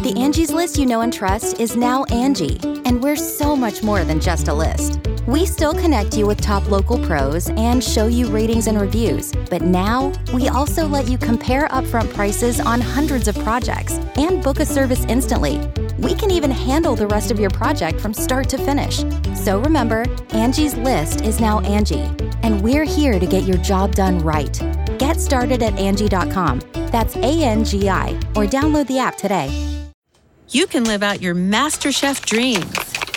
The Angie's List you know and trust is now Angie, and we're so much more than just a list. We still connect you with top local pros and show you ratings and reviews, but now we also let you compare upfront prices on hundreds of projects and book a service instantly. We can even handle the rest of your project from start to finish. So remember, Angie's List is now Angie, and we're here to get your job done right. Get started at Angie.com. That's ANGI, or download the app today. You can live out your MasterChef dreams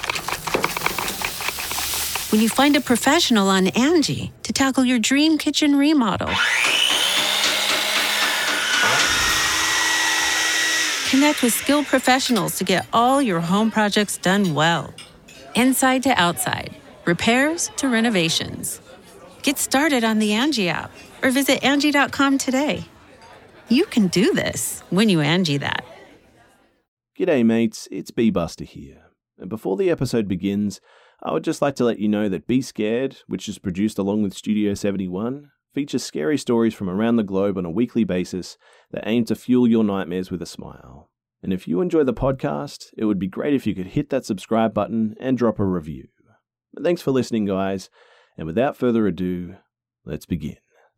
when you find a professional on Angie to tackle your dream kitchen remodel. Connect with skilled professionals to get all your home projects done well. Inside to outside, repairs to renovations. Get started on the Angie app or visit Angie.com today. You can do this when you Angie that. G'day mates, it's B-Buster here. And before the episode begins, I would just like to let you know that Be Scared, which is produced along with Studio 71, features scary stories from around the globe on a weekly basis that aim to fuel your nightmares with a smile. And if you enjoy the podcast, it would be great if you could hit that subscribe button and drop a review. But thanks for listening, guys, and without further ado, let's begin.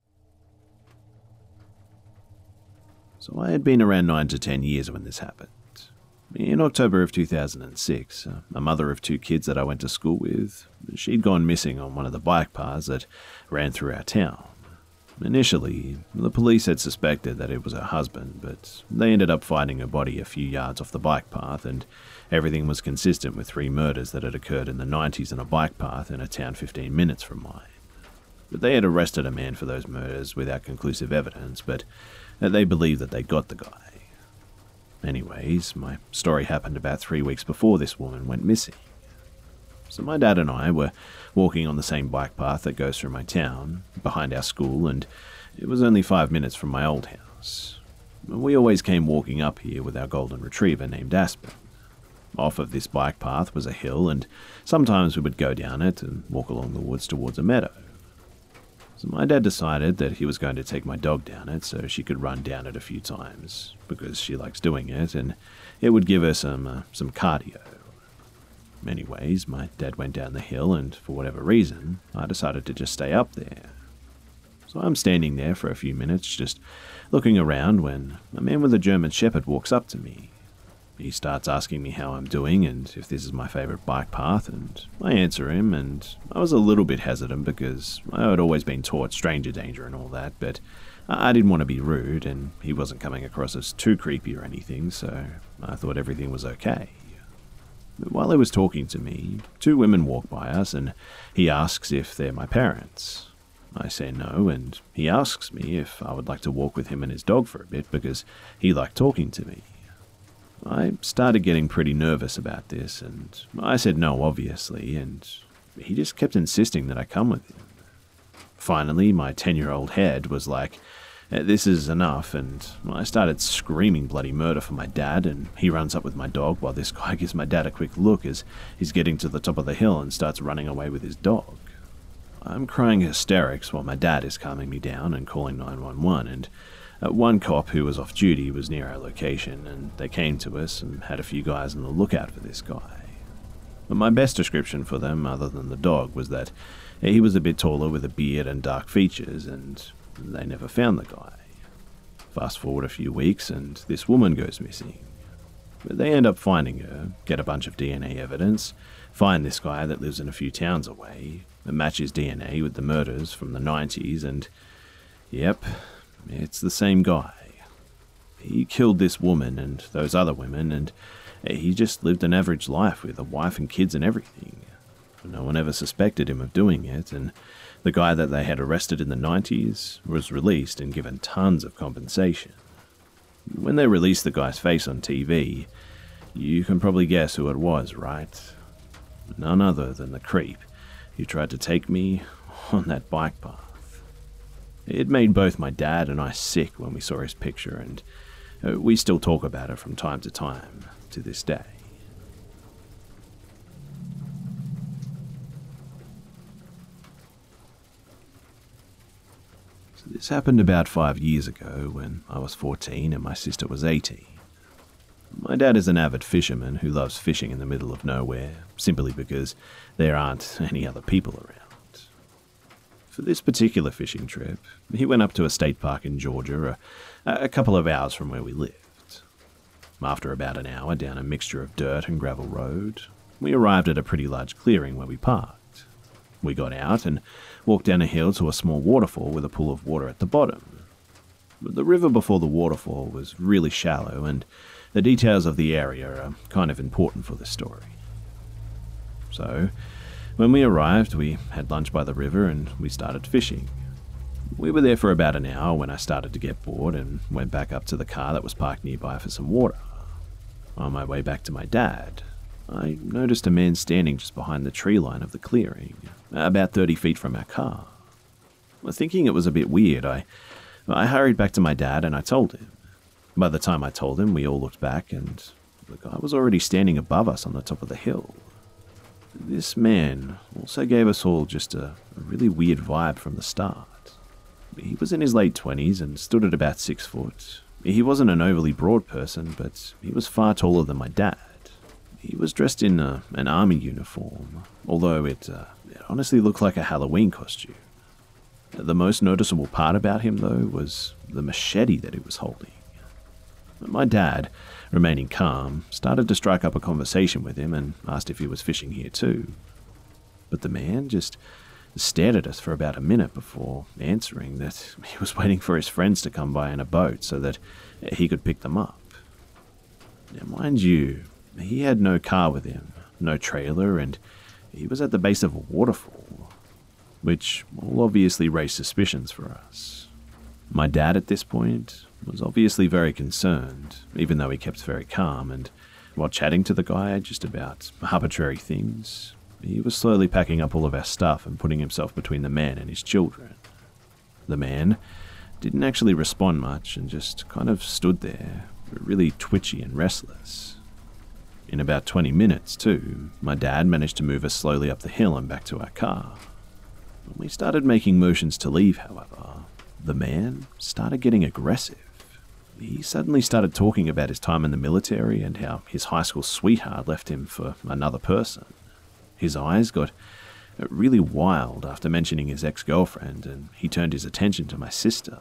So I had been around 9 to 10 years when this happened. In October of 2006, a mother of 2 kids that I went to school with, she'd gone missing on one of the bike paths that ran through our town. Initially, the police had suspected that it was her husband, but they ended up finding her body a few yards off the bike path, and everything was consistent with 3 murders that had occurred in the 90s on a bike path in a town 15 minutes from mine. But they had arrested a man for those murders without conclusive evidence, but they believed that they got the guy. Anyways, my story happened about 3 weeks before this woman went missing. So my dad and I were walking on the same bike path that goes through my town, behind our school, and it was only 5 minutes from my old house. We always came walking up here with our golden retriever named Aspen. Off of this bike path was a hill, and sometimes we would go down it and walk along the woods towards a meadow. So my dad decided that he was going to take my dog down it so she could run down it a few times, because she likes doing it, and it would give her some cardio. Anyways, my dad went down the hill, and for whatever reason, I decided to just stay up there. So I'm standing there for a few minutes, just looking around, when a man with a German Shepherd walks up to me. He starts asking me how I'm doing and if this is my favourite bike path, and I answer him, and I was a little bit hesitant because I had always been taught stranger danger and all that, but I didn't want to be rude, and he wasn't coming across as too creepy or anything, so I thought everything was okay. But while he was talking to me, 2 women walk by us, and he asks if they're my parents. I say no, and he asks me if I would like to walk with him and his dog for a bit because he liked talking to me. I started getting pretty nervous about this, and I said no, obviously, and he just kept insisting that I come with him. Finally, my 10-year-old head was like, this is enough, and I started screaming bloody murder for my dad, and he runs up with my dog while this guy gives my dad a quick look as he's getting to the top of the hill and starts running away with his dog. I'm crying hysterics while my dad is calming me down and calling 911, and one cop who was off duty was near our location, and they came to us and had a few guys on the lookout for this guy. But my best description for them, other than the dog, was that he was a bit taller with a beard and dark features, and they never found the guy. Fast forward a few weeks, and this woman goes missing. But they end up finding her, get a bunch of DNA evidence, find this guy that lives in a few towns away, and match his DNA with the murders from the 90s, and yep, it's the same guy. He killed this woman and those other women, and he just lived an average life with a wife and kids and everything. No one ever suspected him of doing it, and the guy that they had arrested in the 90s was released and given tons of compensation. When they released the guy's face on TV, you can probably guess who it was, right? None other than the creep who tried to take me on that bike path. It made both my dad and I sick when we saw his picture, and we still talk about it from time to time to this day. So this happened about 5 years ago when I was 14 and my sister was 18. My dad is an avid fisherman who loves fishing in the middle of nowhere, simply because there aren't any other people around. For this particular fishing trip, he went up to a state park in Georgia, a couple of hours from where we lived. After about an hour down a mixture of dirt and gravel road, we arrived at a pretty large clearing where we parked. We got out and walked down a hill to a small waterfall with a pool of water at the bottom. But the river before the waterfall was really shallow, and the details of the area are kind of important for this story. So, when we arrived, we had lunch by the river and we started fishing. We were there for about an hour when I started to get bored and went back up to the car that was parked nearby for some water. On my way back to my dad, I noticed a man standing just behind the tree line of the clearing, about 30 feet from our car. Thinking it was a bit weird, I hurried back to my dad and I told him. By the time I told him, we all looked back and the guy was already standing above us on the top of the hill. This man also gave us all just a really weird vibe from the start. He was in his late 20s and stood at about 6 foot. He wasn't an overly broad person, but he was far taller than my dad. He was dressed in an army uniform, although it honestly looked like a Halloween costume. The most noticeable part about him, though, was the machete that he was holding. My dad, remaining calm, started to strike up a conversation with him and asked if he was fishing here too. But the man just stared at us for about a minute before answering that he was waiting for his friends to come by in a boat so that he could pick them up. Now, mind you, he had no car with him, no trailer, and he was at the base of a waterfall, which all obviously raised suspicions for us. My dad at this point was obviously very concerned, even though he kept very calm, and while chatting to the guy just about arbitrary things, he was slowly packing up all of our stuff and putting himself between the man and his children. The man didn't actually respond much and just kind of stood there, really twitchy and restless. In about 20 minutes, too, my dad managed to move us slowly up the hill and back to our car. When we started making motions to leave, however, the man started getting aggressive. He suddenly started talking about his time in the military and how his high school sweetheart left him for another person. His eyes got really wild after mentioning his ex-girlfriend, and he turned his attention to my sister.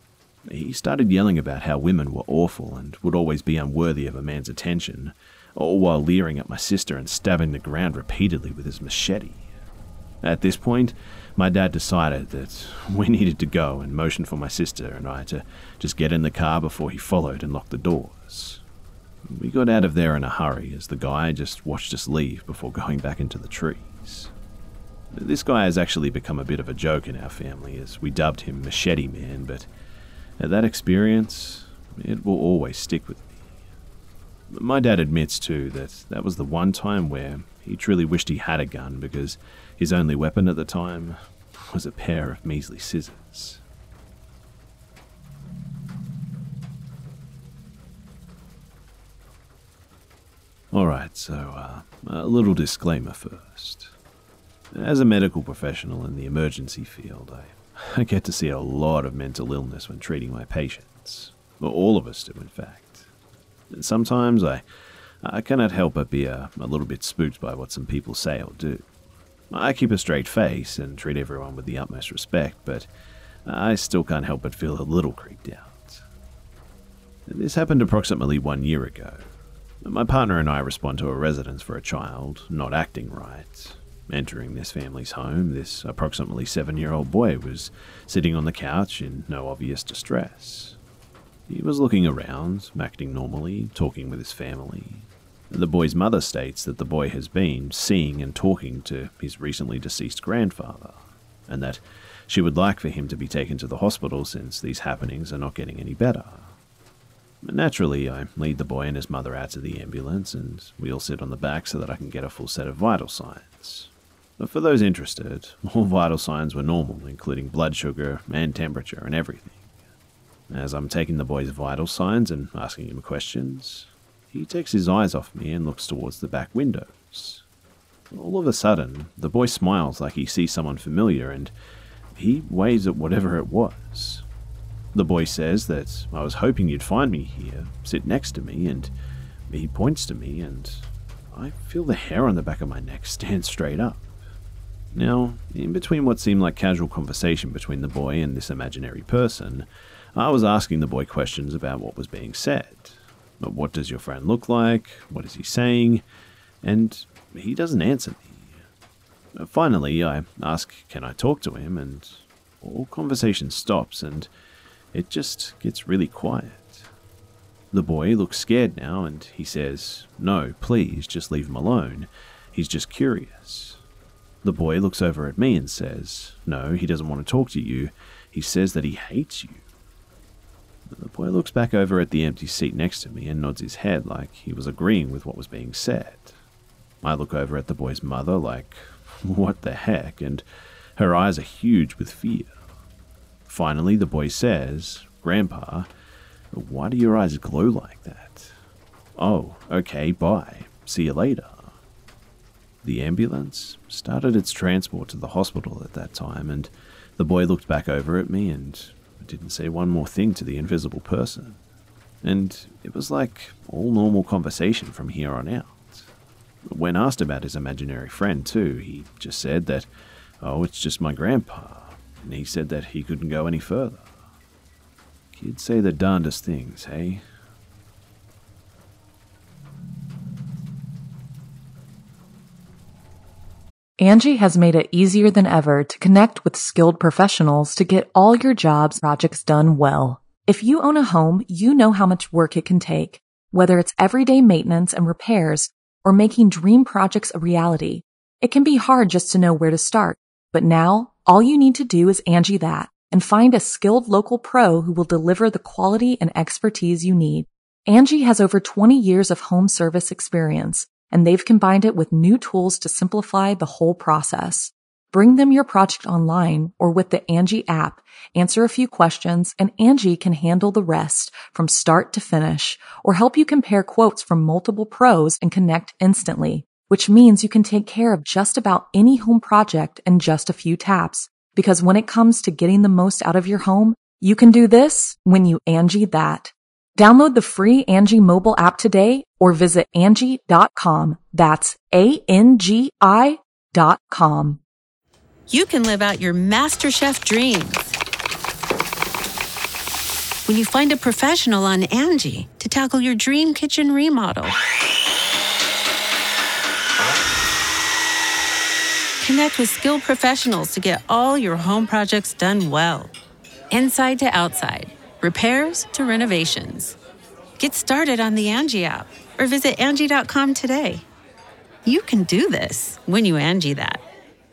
He started yelling about how women were awful and would always be unworthy of a man's attention, all while leering at my sister and stabbing the ground repeatedly with his machete. At this point, my dad decided that we needed to go and motioned for my sister and I to just get in the car before he followed and locked the doors. We got out of there in a hurry as the guy just watched us leave before going back into the trees. This guy has actually become a bit of a joke in our family as we dubbed him Machete Man, but that experience, it will always stick with me. My dad admits too that was the one time where he truly wished he had a gun because his only weapon at the time was a pair of measly scissors. Alright, so a little disclaimer first. As a medical professional in the emergency field, I get to see a lot of mental illness when treating my patients. Well, all of us do, in fact. And sometimes I cannot help but be a little bit spooked by what some people say or do. I keep a straight face and treat everyone with the utmost respect, but I still can't help but feel a little creeped out. This happened approximately 1 year ago. My partner and I respond to a residence for a child not acting right. Entering this family's home, this approximately 7-year-old boy was sitting on the couch in no obvious distress. He was looking around, acting normally, talking with his family. The boy's mother states that the boy has been seeing and talking to his recently deceased grandfather, and that she would like for him to be taken to the hospital since these happenings are not getting any better. Naturally, I lead the boy and his mother out to the ambulance, and we all sit on the back so that I can get a full set of vital signs. But for those interested, all vital signs were normal, including blood sugar and temperature and everything. As I'm taking the boy's vital signs and asking him questions, he takes his eyes off me and looks towards the back windows. All of a sudden, the boy smiles like he sees someone familiar and he waves at whatever it was. The boy says that I was hoping you'd find me here, sit next to me, and he points to me, and I feel the hair on the back of my neck stand straight up. Now, in between what seemed like casual conversation between the boy and this imaginary person, I was asking the boy questions about what was being said. What does your friend look like? What is he saying? And he doesn't answer me. Finally, I ask, can I talk to him? And all conversation stops, and it just gets really quiet. The boy looks scared now, and he says, no, please, just leave him alone. He's just curious. The boy looks over at me and says, no, he doesn't want to talk to you. He says that he hates you. The boy looks back over at the empty seat next to me and nods his head like he was agreeing with what was being said. I look over at the boy's mother like, what the heck, and her eyes are huge with fear. Finally, the boy says, Grandpa, why do your eyes glow like that? Oh, okay, bye. See you later. The ambulance started its transport to the hospital at that time, and the boy looked back over at me and didn't say one more thing to the invisible person. And it was like all normal conversation from here on out. When asked about his imaginary friend too, he just said that, oh, it's just my grandpa, and he said that he couldn't go any further. Kids say the darndest things, hey? Angie has made it easier than ever to connect with skilled professionals to get all your jobs projects done well. If you own a home, you know how much work it can take, whether it's everyday maintenance and repairs or making dream projects a reality. It can be hard just to know where to start, but now all you need to do is Angie that and find a skilled local pro who will deliver the quality and expertise you need. Angie has over 20 years of home service experience, and they've combined it with new tools to simplify the whole process. Bring them your project online or with the Angie app, answer a few questions, and Angie can handle the rest from start to finish, or help you compare quotes from multiple pros and connect instantly, which means you can take care of just about any home project in just a few taps. Because when it comes to getting the most out of your home, you can do this when you Angie that. Download the free Angie mobile app today or visit Angie.com. That's ANGI.com. You can live out your MasterChef dreams when you find a professional on Angie to tackle your dream kitchen remodel. Connect with skilled professionals to get all your home projects done well. Inside to outside, repairs to renovations. Get started on the Angie app or visit Angie.com today. You can do this when you Angie that.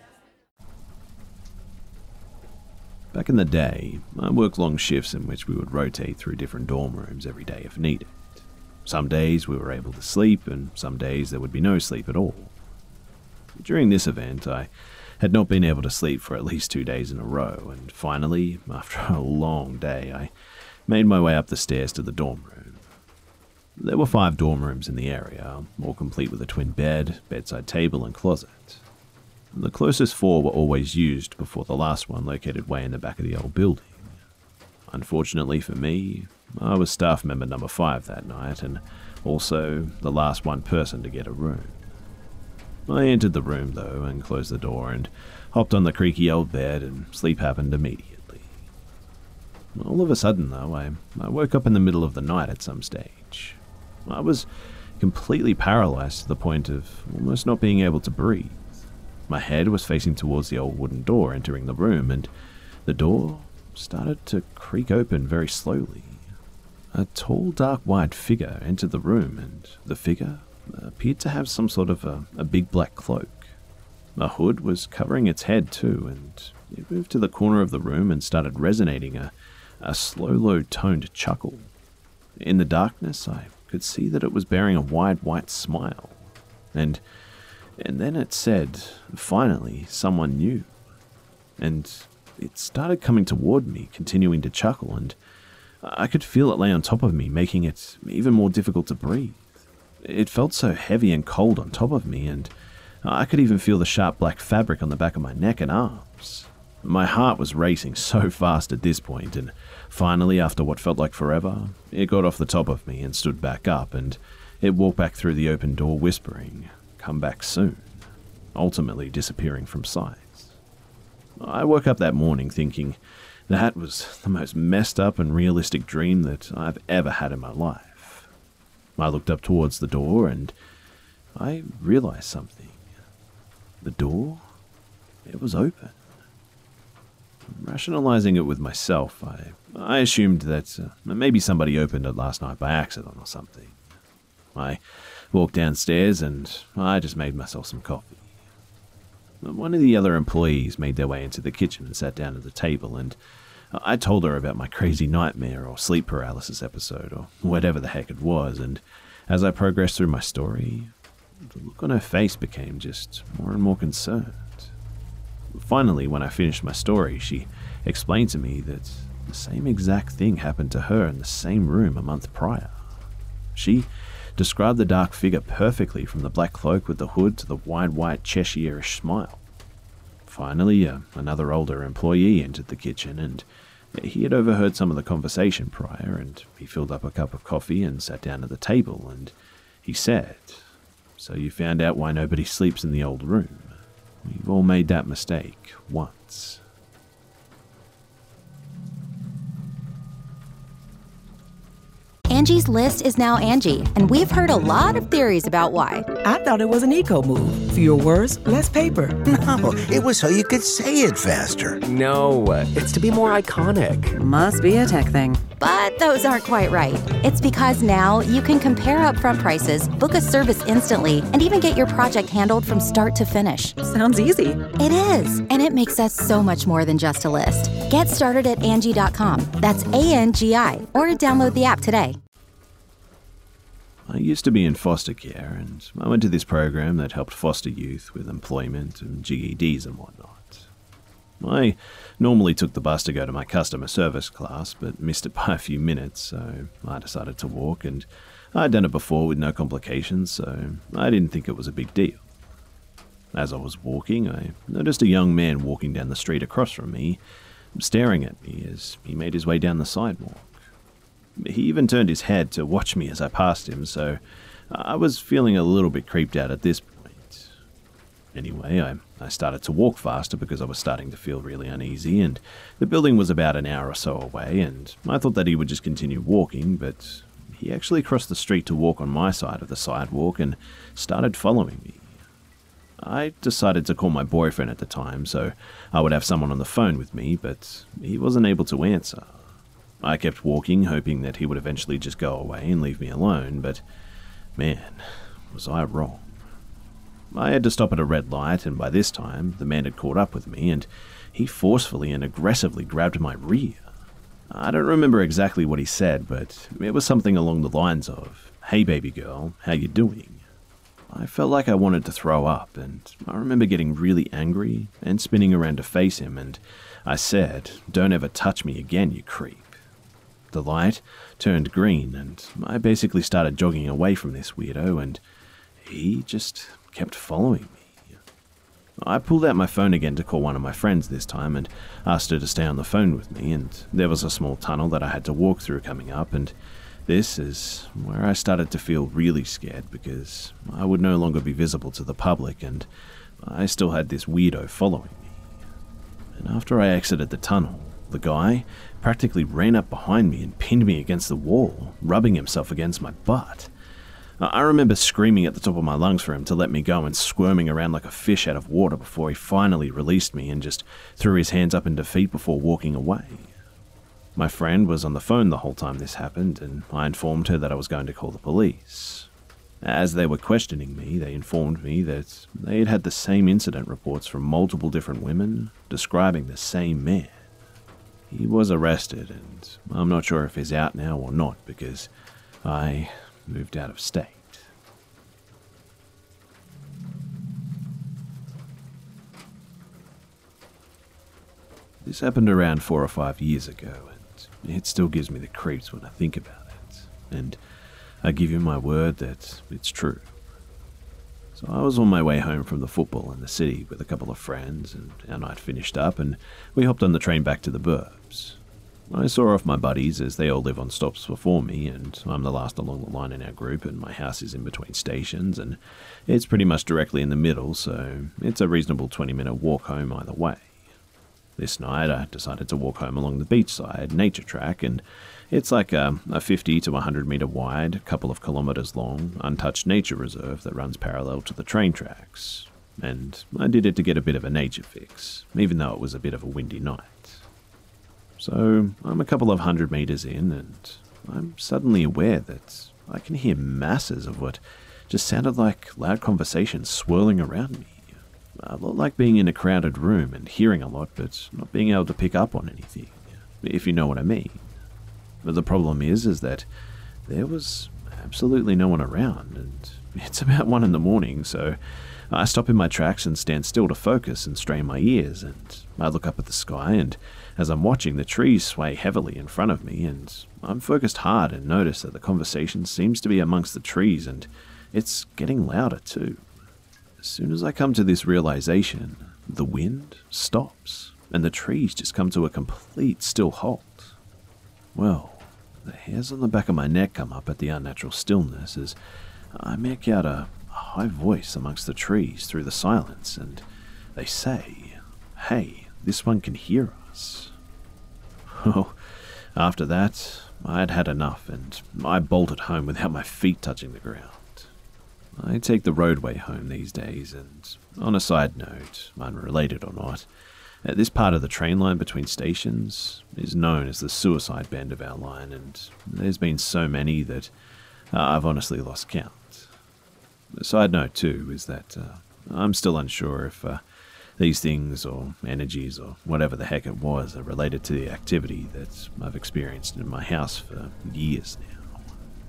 Back in the day, I worked long shifts in which we would rotate through different dorm rooms every day if needed. Some days we were able to sleep, and some days there would be no sleep at all. During this event, I had not been able to sleep for at least 2 days in a row, and finally, after a long day, I made my way up the stairs to the dorm room. There were 5 dorm rooms in the area, all complete with a twin bed, bedside table, and closet. The closest 4 were always used before the last one located way in the back of the old building. Unfortunately for me, I was staff member number 5 that night, and also the last one person to get a room. I entered the room, though, and closed the door and hopped on the creaky old bed, and sleep happened immediately. All of a sudden, though, I woke up in the middle of the night at some stage. I was completely paralyzed to the point of almost not being able to breathe. My head was facing towards the old wooden door entering the room, and the door started to creak open very slowly. A tall, dark, white figure entered the room, and the figure appeared to have some sort of a big black cloak. A hood was covering its head too, and it moved to the corner of the room and started resonating a slow, low-toned chuckle. In the darkness, I could see that it was bearing a wide, white smile. And then it said, finally, someone new. And it started coming toward me, continuing to chuckle, and I could feel it lay on top of me, making it even more difficult to breathe. It felt so heavy and cold on top of me, and I could even feel the sharp black fabric on the back of my neck and arms. My heart was racing so fast at this point, and finally, after what felt like forever, it got off the top of me and stood back up, and it walked back through the open door whispering, "Come back soon," ultimately disappearing from sight. I woke up that morning thinking that was the most messed up and realistic dream that I've ever had in my life. I looked up towards the door and I realized something. The door, it was open. Rationalizing it with myself, I assumed that maybe somebody opened it last night by accident or something. I walked downstairs and I just made myself some coffee. One of the other employees made their way into the kitchen and sat down at the table, and I told her about my crazy nightmare or sleep paralysis episode or whatever the heck it was, and as I progressed through my story, the look on her face became just more and more concerned. Finally, when I finished my story, she explained to me that the same exact thing happened to her in the same room a month prior. She described the dark figure perfectly, from the black cloak with the hood to the wide white Cheshire-ish smile. Finally, another older employee entered the kitchen, and he had overheard some of the conversation prior, and he filled up a cup of coffee and sat down at the table, and he said, "So you found out why nobody sleeps in the old room. We've all made that mistake once." Angie's List is now Angie, and we've heard a lot of theories about why. I thought it was an eco move. Fewer words, less paper. No, it was so you could say it faster. No, it's to be more iconic. Must be a tech thing. But those aren't quite right. It's because now you can compare upfront prices, book a service instantly, and even get your project handled from start to finish. Sounds easy. It is, and it makes us so much more than just a list. Get started at Angie.com. That's ANGI, or download the app today. I used to be in foster care, and I went to this program that helped foster youth with employment and GEDs and whatnot. I normally took the bus to go to my customer service class, but missed it by a few minutes, so I decided to walk, and I'd done it before with no complications, so I didn't think it was a big deal. As I was walking, I noticed a young man walking down the street across from me, staring at me as he made his way down the sidewalk. He even turned his head to watch me as I passed him, so I was feeling a little bit creeped out at this point. Anyway, I started to walk faster because I was starting to feel really uneasy, and the building was about an hour or so away, and I thought that he would just continue walking, but he actually crossed the street to walk on my side of the sidewalk and started following me. I decided to call my boyfriend at the time, so I would have someone on the phone with me, but he wasn't able to answer. I kept walking, hoping that he would eventually just go away and leave me alone, but man, was I wrong. I had to stop at a red light, and by this time, the man had caught up with me, and he forcefully and aggressively grabbed my rear. I don't remember exactly what he said, but it was something along the lines of, "Hey baby girl, how you doing?" I felt like I wanted to throw up, and I remember getting really angry and spinning around to face him, and I said, "Don't ever touch me again, you creep." The light turned green, and I basically started jogging away from this weirdo, and he just kept following me. I pulled out my phone again to call one of my friends this time and asked her to stay on the phone with me, and there was a small tunnel that I had to walk through coming up, and this is where I started to feel really scared because I would no longer be visible to the public, and I still had this weirdo following me. And after I exited the tunnel, the guy practically ran up behind me and pinned me against the wall, rubbing himself against my butt. I remember screaming at the top of my lungs for him to let me go and squirming around like a fish out of water before he finally released me and just threw his hands up in defeat before walking away. My friend was on the phone the whole time this happened, and I informed her that I was going to call the police. As they were questioning me, they informed me that they had had the same incident reports from multiple different women describing the same man. He was arrested, and I'm not sure if he's out now or not because I moved out of state. This happened around 4 or 5 years ago, and it still gives me the creeps when I think about it, and I give you my word that it's true. So I was on my way home from the football in the city with a couple of friends, and our night finished up, and we hopped on the train back to the burbs. I saw off my buddies as they all live on stops before me, and I'm the last along the line in our group, and my house is in between stations, and it's pretty much directly in the middle, so it's a reasonable 20-minute walk home either way. This night I decided to walk home along the beachside nature track, and it's like a 50 to 100 metre wide, couple of kilometres long, untouched nature reserve that runs parallel to the train tracks. And I did it to get a bit of a nature fix, even though it was a bit of a windy night. So I'm a couple of 100 metres in, and I'm suddenly aware that I can hear masses of what just sounded like loud conversations swirling around me. A lot like being in a crowded room and hearing a lot, but not being able to pick up on anything, if you know what I mean. But the problem is that there was absolutely no one around, and it's about 1 a.m, so I stop in my tracks and stand still to focus and strain my ears, and I look up at the sky, and as I'm watching, the trees sway heavily in front of me, and I'm focused hard and notice that the conversation seems to be amongst the trees, and it's getting louder too. As soon as I come to this realization, the wind stops, and the trees just come to a complete still halt. Well, the hairs on the back of my neck come up at the unnatural stillness as I make out a high voice amongst the trees through the silence, and they say, "Hey, this one can hear us." Oh, after that, I had had enough, and I bolted home without my feet touching the ground. I take the roadway home these days, and on a side note, unrelated or not, this part of the train line between stations is known as the suicide bend of our line, and there's been so many that I've honestly lost count. The side note too is that I'm still unsure if these things or energies or whatever the heck it was are related to the activity that I've experienced in my house for years now.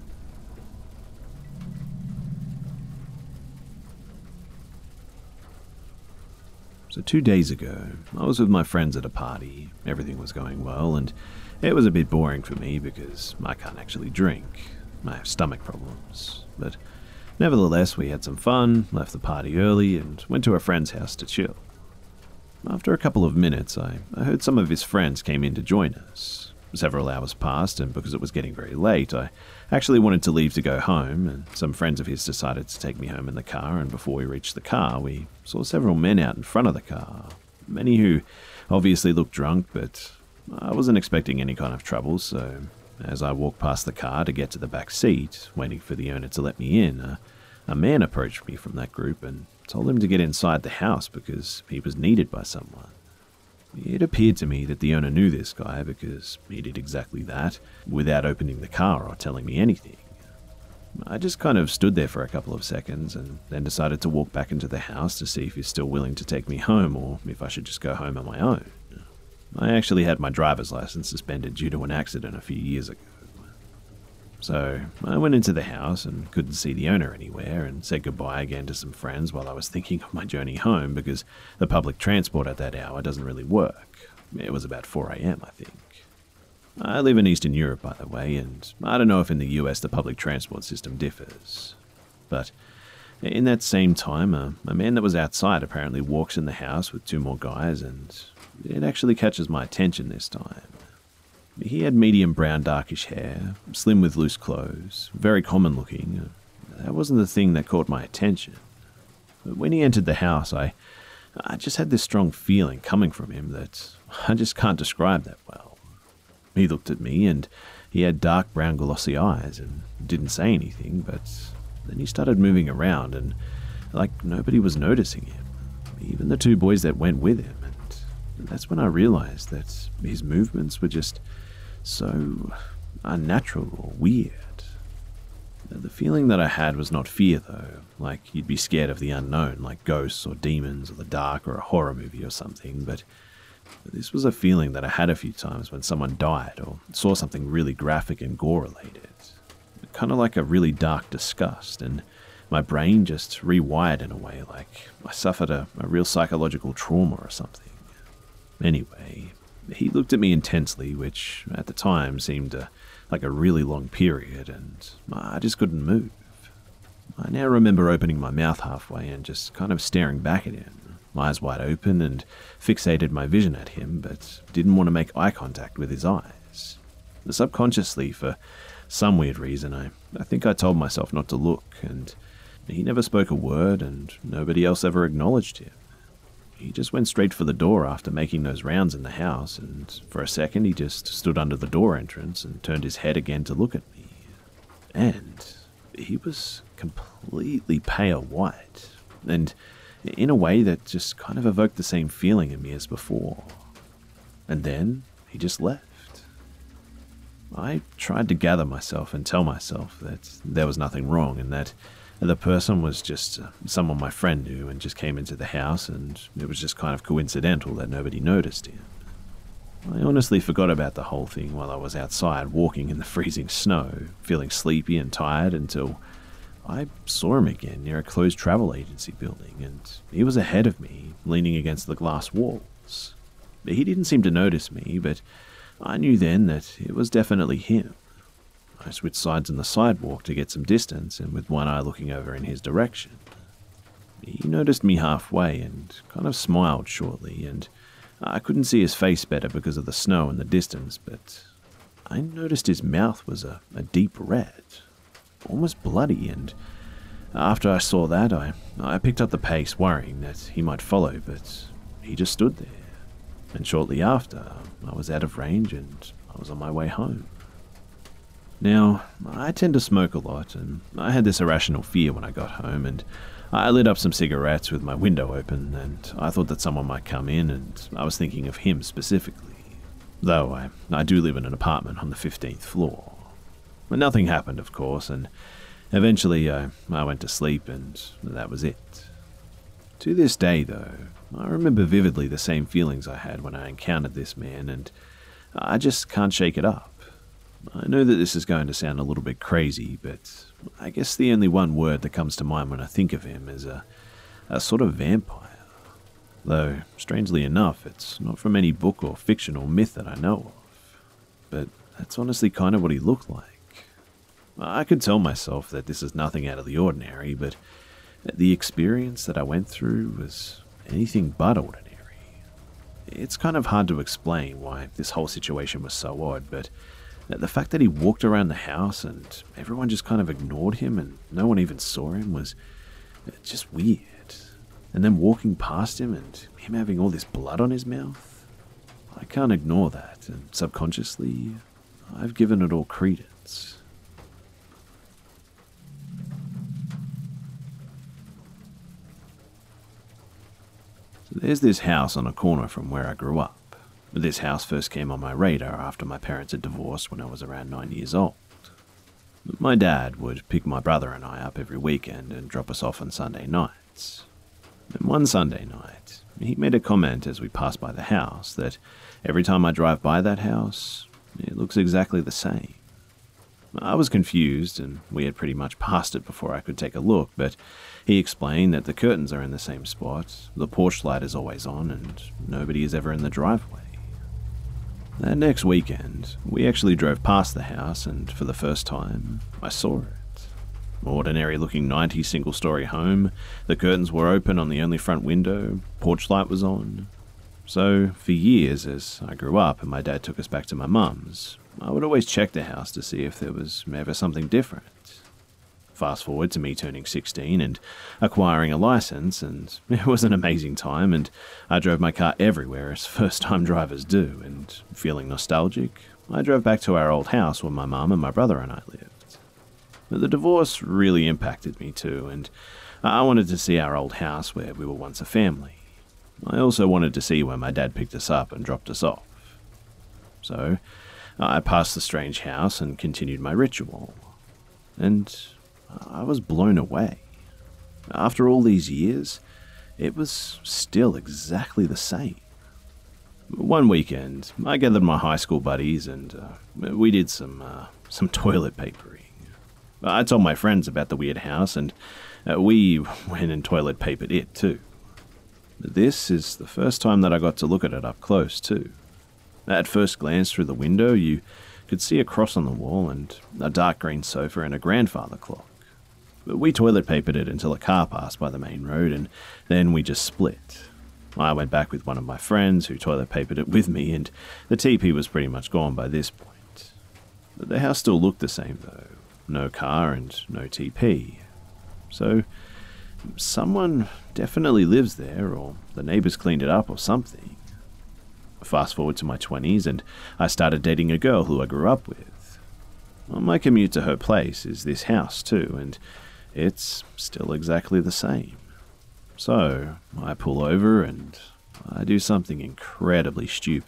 So 2 days ago, I was with my friends at a party. Everything was going well, and it was a bit boring for me because I can't actually drink. I have stomach problems. But nevertheless, we had some fun, left the party early, and went to a friend's house to chill. After a couple of minutes, I heard some of his friends came in to join us. Several hours passed, and because it was getting very late, I actually wanted to leave to go home, and some friends of his decided to take me home in the car, and before we reached the car, we saw several men out in front of the car. Many who obviously looked drunk, but I wasn't expecting any kind of trouble, so as I walked past the car to get to the back seat, waiting for the owner to let me in, a man approached me from that group and told him to get inside the house because he was needed by someone. It appeared to me that the owner knew this guy because he did exactly that without opening the car or telling me anything. I just kind of stood there for a couple of seconds and then decided to walk back into the house to see if he's still willing to take me home or if I should just go home on my own. I actually had my driver's license suspended due to an accident a few years ago. So I went into the house and couldn't see the owner anywhere and said goodbye again to some friends while I was thinking of my journey home because the public transport at that hour doesn't really work. It was about 4 a.m, I think. I live in Eastern Europe, by the way, and I don't know if in the US the public transport system differs. But in that same time, a man that was outside apparently walks in the house with 2 more guys, and it actually catches my attention this time. He had medium brown darkish hair, slim with loose clothes, very common looking. That wasn't the thing that caught my attention. But when he entered the house, I just had this strong feeling coming from him that I just can't describe that well. He looked at me and he had dark brown glossy eyes and didn't say anything, but then he started moving around and like nobody was noticing him, even the 2 boys that went with him. And that's when I realized that his movements were just so unnatural or weird. The feeling that I had was not fear though, like you'd be scared of the unknown, like ghosts or demons or the dark or a horror movie or something, but this was a feeling that I had a few times when someone died or saw something really graphic and gore related. Kind of like a really dark disgust, and my brain just rewired in a way like I suffered a real psychological trauma or something. Anyway, he looked at me intensely, which at the time seemed like a really long period, and I just couldn't move. I now remember opening my mouth halfway and just kind of staring back at him, eyes wide open, and fixated my vision at him, but didn't want to make eye contact with his eyes. Subconsciously, for some weird reason, I think I told myself not to look, and he never spoke a word, and nobody else ever acknowledged him. He just went straight for the door after making those rounds in the house, and for a second he just stood under the door entrance and turned his head again to look at me. And he was completely pale white, and in a way that just kind of evoked the same feeling in me as before. And then he just left. I tried to gather myself and tell myself that there was nothing wrong and that the person was just someone my friend knew and just came into the house, and it was just kind of coincidental that nobody noticed him. I honestly forgot about the whole thing while I was outside walking in the freezing snow, feeling sleepy and tired, until I saw him again near a closed travel agency building, and he was ahead of me, leaning against the glass walls. He didn't seem to notice me, but I knew then that it was definitely him. I switched sides on the sidewalk to get some distance, and with one eye looking over in his direction. He noticed me halfway and kind of smiled shortly, and I couldn't see his face better because of the snow and the distance, but I noticed his mouth was a deep red, almost bloody, and after I saw that, I picked up the pace, worrying that he might follow, but he just stood there. And shortly after, I was out of range and I was on my way home. Now, I tend to smoke a lot, and I had this irrational fear when I got home, and I lit up some cigarettes with my window open, and I thought that someone might come in, and I was thinking of him specifically. Though I do live in an apartment on the 15th floor. But nothing happened, of course, and eventually I went to sleep, and that was it. To this day, though, I remember vividly the same feelings I had when I encountered this man, and I just can't shake it up. I know that this is going to sound a little bit crazy, but I guess the only one word that comes to mind when I think of him is a sort of vampire. Though, strangely enough, it's not from any book or fiction or myth that I know of. But that's honestly kind of what he looked like. I could tell myself that this is nothing out of the ordinary, but the experience that I went through was anything but ordinary. It's kind of hard to explain why this whole situation was so odd, but the fact that he walked around the house and everyone just kind of ignored him and no one even saw him was just weird. And then walking past him and him having all this blood on his mouth, I can't ignore that, and subconsciously, I've given it all credence. So there's this house on a corner from where I grew up. This house first came on my radar after my parents had divorced when I was around 9 years old. My dad would pick my brother and I up every weekend and drop us off on Sunday nights. And one Sunday night, he made a comment as we passed by the house that every time I drive by that house, it looks exactly the same. I was confused, and we had pretty much passed it before I could take a look, but he explained that the curtains are in the same spot, the porch light is always on, and nobody is ever in the driveway. That next weekend, we actually drove past the house, and for the first time, I saw it. Ordinary-looking 90s single-story home, the curtains were open on the only front window, porch light was on. So, for years, as I grew up and my dad took us back to my mum's, I would always check the house to see if there was ever something different. Fast forward to me turning 16 and acquiring a license, and it was an amazing time, and I drove my car everywhere as first-time drivers do, and feeling nostalgic, I drove back to our old house where my mum and my brother and I lived. But the divorce really impacted me too, and I wanted to see our old house where we were once a family. I also wanted to see where my dad picked us up and dropped us off. So, I passed the strange house and continued my ritual. And I was blown away. After all these years, it was still exactly the same. One weekend, I gathered my high school buddies and we did some toilet papering. I told my friends about the weird house, and we went and toilet papered it too. This is the first time that I got to look at it up close too. At first glance through the window, you could see a cross on the wall and a dark green sofa and a grandfather clock. But we toilet papered it until a car passed by the main road, and then we just split. I went back with one of my friends who toilet papered it with me, and the teepee was pretty much gone by this point. The house still looked the same though. No car and no TP. So, someone definitely lives there, or the neighbors cleaned it up or something. Fast forward to my 20s, and I started dating a girl who I grew up with. Well, my commute to her place is this house too, and it's still exactly the same. So, I pull over and I do something incredibly stupid.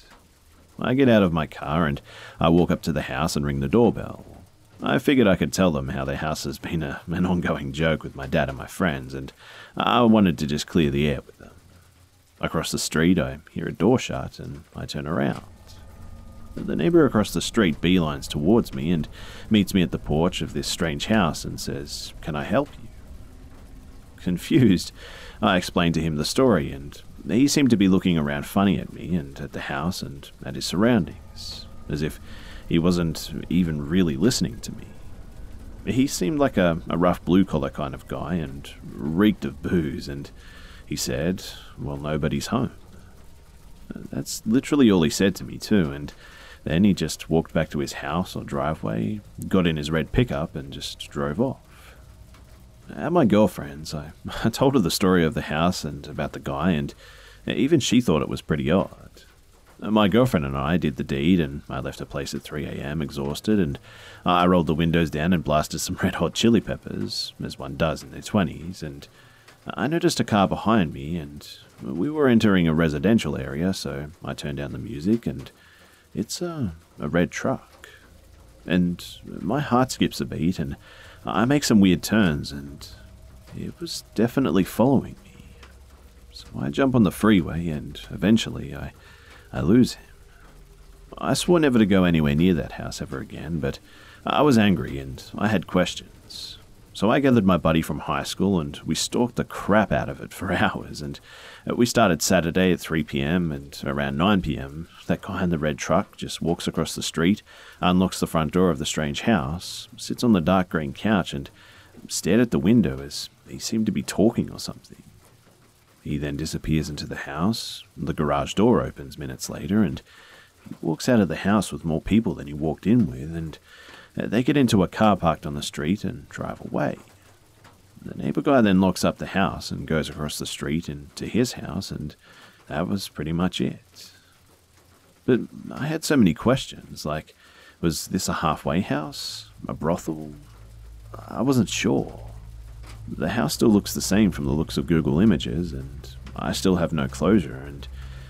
I get out of my car and I walk up to the house and ring the doorbell. I figured I could tell them how their house has been an ongoing joke with my dad and my friends, and I wanted to just clear the air with them. Across the street, I hear a door shut and I turn around. The neighbor across the street beelines towards me and meets me at the porch of this strange house and says, "Can I help you?" Confused, I explained to him the story, and he seemed to be looking around funny at me and at the house and at his surroundings, as if he wasn't even really listening to me. He seemed like a rough blue-collar kind of guy and reeked of booze, and he said, "Well, nobody's home." That's literally all he said to me too, and then he just walked back to his house or driveway, got in his red pickup and just drove off. At my girlfriend's, I told her the story of the house and about the guy, and even she thought it was pretty odd. My girlfriend and I did the deed, and I left her place at 3 a.m. exhausted, and I rolled the windows down and blasted some Red Hot Chili Peppers, as one does in their 20s, and I noticed a car behind me, and we were entering a residential area, so I turned down the music, and it's a red truck. And my heart skips a beat, and I make some weird turns, and it was definitely following me. So I jump on the freeway, and eventually I lose him. I swore never to go anywhere near that house ever again, but I was angry and I had questions. So I gathered my buddy from high school and we stalked the crap out of it for hours, and we started Saturday at 3 p.m. and around 9 p.m. that guy in the red truck just walks across the street, unlocks the front door of the strange house, sits on the dark green couch and stared at the window as he seemed to be talking or something. He then disappears into the house, the garage door opens minutes later, and he walks out of the house with more people than he walked in with, and they get into a car parked on the street and drive away. The neighbor guy then locks up the house and goes across the street into his house, and that was pretty much it. But I had so many questions, like, was this a halfway house? A brothel? I wasn't sure. The house still looks the same from the looks of Google Images, and I still have no closure, and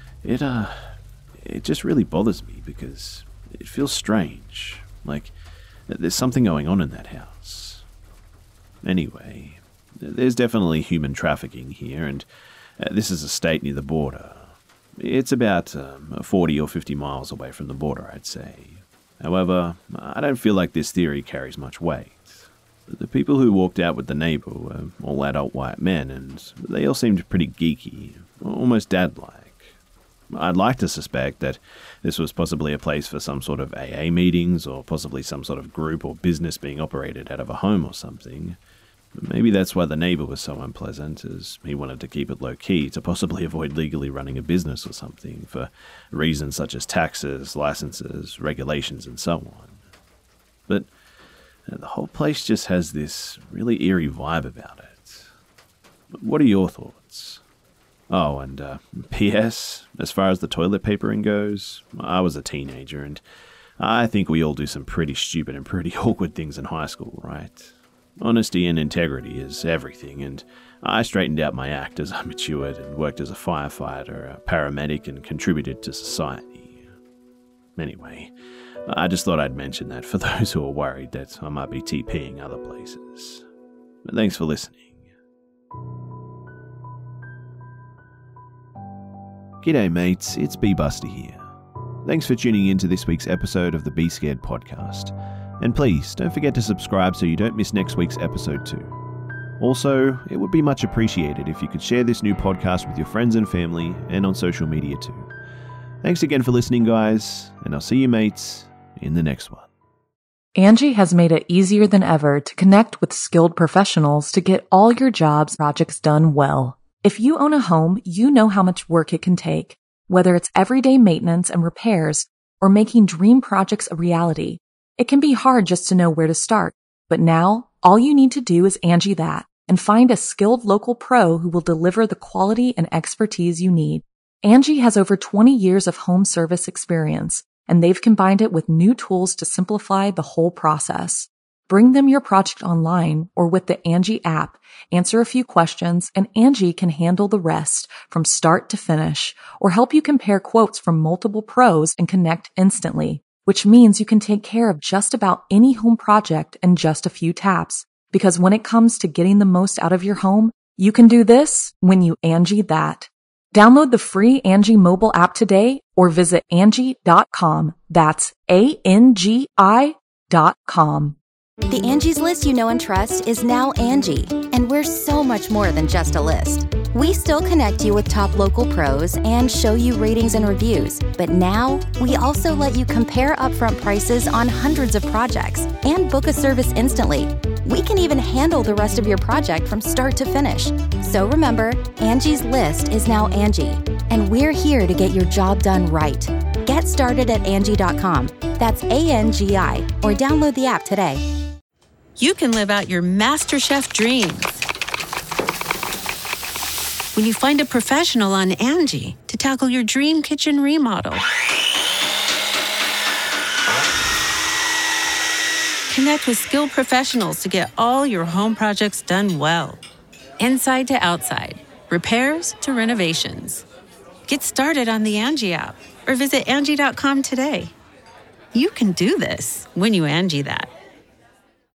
it just really bothers me because it feels strange, like there's something going on in that house. Anyway, there's definitely human trafficking here, and this is a state near the border. It's about 40 or 50 miles away from the border, I'd say. However, I don't feel like this theory carries much weight. The people who walked out with the neighbor were all adult white men, and they all seemed pretty geeky, almost dad-like. I'd like to suspect that this was possibly a place for some sort of AA meetings, or possibly some sort of group or business being operated out of a home or something. Maybe that's why the neighbor was so unpleasant, as he wanted to keep it low-key to possibly avoid legally running a business or something, for reasons such as taxes, licenses, regulations, and so on. But the whole place just has this really eerie vibe about it. What are your thoughts? Oh, and P.S., as far as the toilet papering goes, I was a teenager, and I think we all do some pretty stupid and pretty awkward things in high school, right? Honesty and integrity is everything, and I straightened out my act as I matured and worked as a firefighter, a paramedic, and contributed to society. Anyway, I just thought I'd mention that for those who are worried that I might be TPing other places. But thanks for listening. G'day mates, it's B-Buster here. Thanks for tuning in to this week's episode of the Be Scared podcast. And please, don't forget to subscribe so you don't miss next week's episode too. Also, it would be much appreciated if you could share this new podcast with your friends and family and on social media too. Thanks again for listening, guys, and I'll see you mates in the next one. Angie has made it easier than ever to connect with skilled professionals to get all your jobs projects done well. If you own a home, you know how much work it can take, whether it's everyday maintenance and repairs or making dream projects a reality. It can be hard just to know where to start, but now all you need to do is Angie that and find a skilled local pro who will deliver the quality and expertise you need. Angie has over 20 years of home service experience, and they've combined it with new tools to simplify the whole process. Bring them your project online or with the Angie app, answer a few questions, and Angie can handle the rest from start to finish or help you compare quotes from multiple pros and connect instantly, which means you can take care of just about any home project in just a few taps. Because when it comes to getting the most out of your home, you can do this when you Angie that. Download the free Angie mobile app today or visit Angie.com. That's ANGI.com. The Angie's List you know and trust is now Angie, and we're so much more than just a list. We still connect you with top local pros and show you ratings and reviews, but now we also let you compare upfront prices on hundreds of projects and book a service instantly. We can even handle the rest of your project from start to finish. So remember, Angie's List is now Angie, and we're here to get your job done right. Get started at Angie.com. That's ANGI, or download the app today. You can live out your MasterChef dreams when you find a professional on Angie to tackle your dream kitchen remodel. Connect with skilled professionals to get all your home projects done well. Inside to outside, repairs to renovations. Get started on the Angie app or visit Angie.com today. You can do this when you Angie that.